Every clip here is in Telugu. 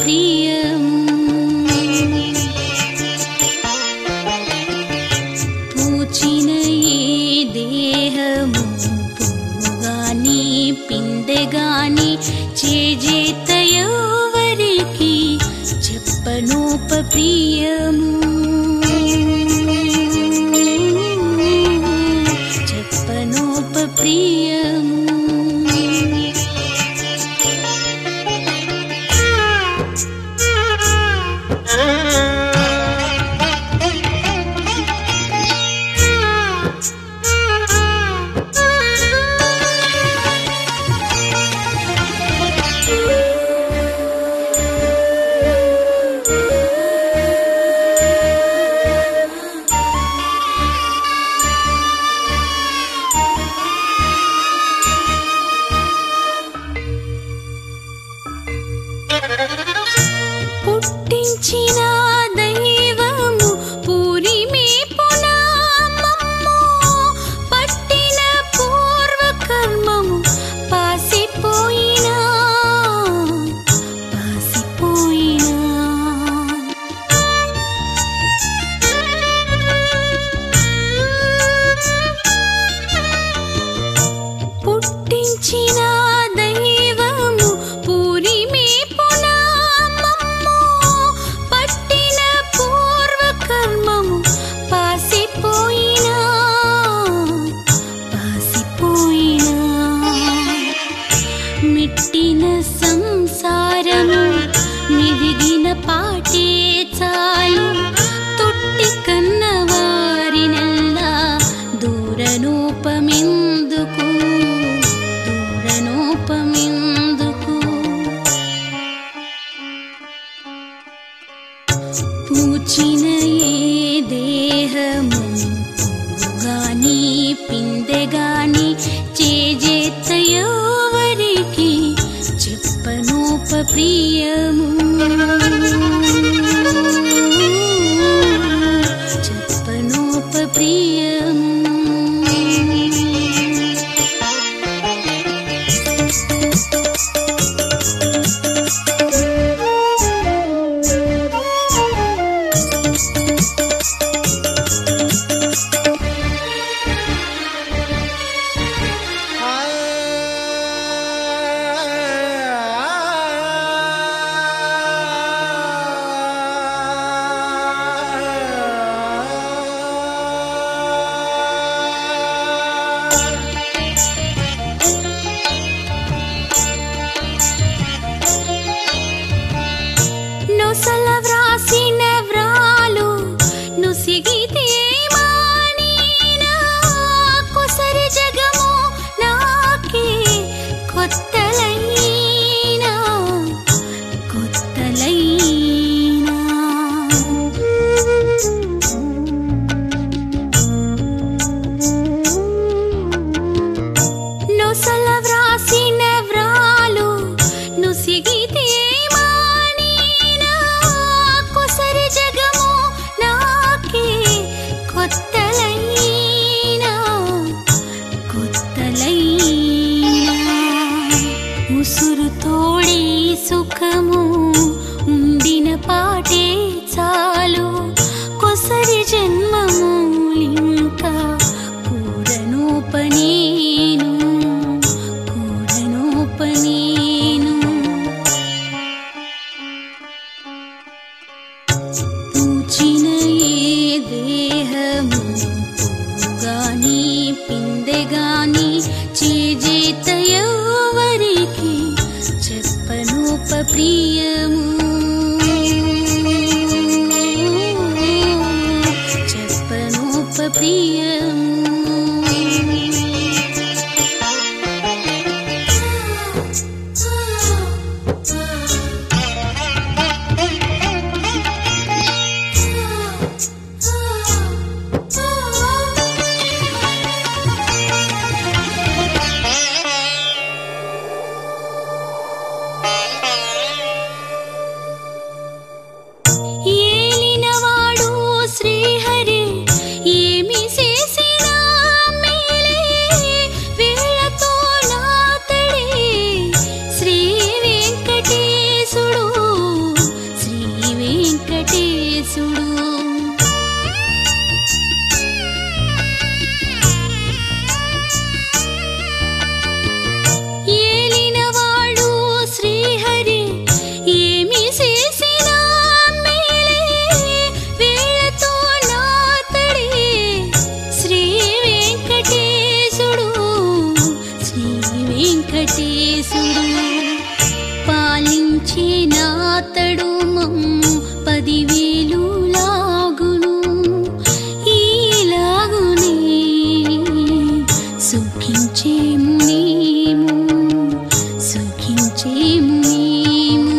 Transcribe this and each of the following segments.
ప్రియము పూచిన ఈ దేహము పువ్వుగాని పిందెగాని చేజేతయెవరికి చెప్పనోప ప్రియము చెప్పనోప ప్రియము పుట్టించిన దైవము పూరిమేపున మమ్ము పట్టిన పూర్వకర్మము పాసిపోయినా పుట్టించిన దైవము పూరిమేపున మమ్ము పట్టిన పూర్వకర్మము పాసిపోయినా మిట్టిన సంసారము మిదిగిన పాటే చాలు తొట్టి కన్నవారినెల్లా దూరనోపమెందుకు పూచిన ఏ దేహము పువ్వుగాని పిందెగాని చేజేతయెవరికి చెప్పనోప ప్రియము చెప్పనోప ప్రియము నొసల వ్రాసిన వ్రాలు నుసిగితే మానేనా కొసరి జగము నాకే కొత్తలైనా నొసల వ్రాసిన వ్రాలు నుసిగితే కొసరి జగము నాకే కొత్తలైనా ఉసురు తోడి సుఖము ఉండిన పాటే చాలు కొసరి జన్మములింకా కూడనోపనేను పూచిన ఏ దేహము పువ్వుగాని పిందెగాని చేజేతయెవరికి చెప్పనోప ప్రియము చెప్పనోప ప్రియము నాతడు మమ్ము 10,000 లాగును ఈలాగునే సుఖించేము నీము సుఖించేము నీము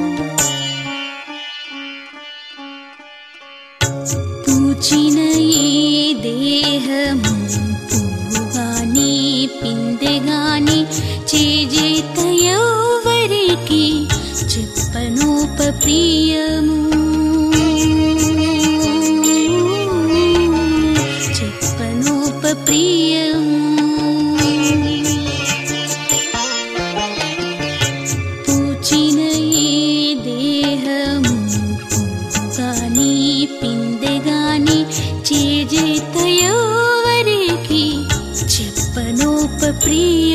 పూచిన ఈ దేహము పువ్వుగాని పిందెగాని చేజేత ఎవరికి చెప్పనోప ప్రియము చెప్పనోప ప్రియము పూచిన ఈ దేహము పువ్వుగాని పిందెగాని చేజేత ఎవరికి చెప్పనోప ప్రియ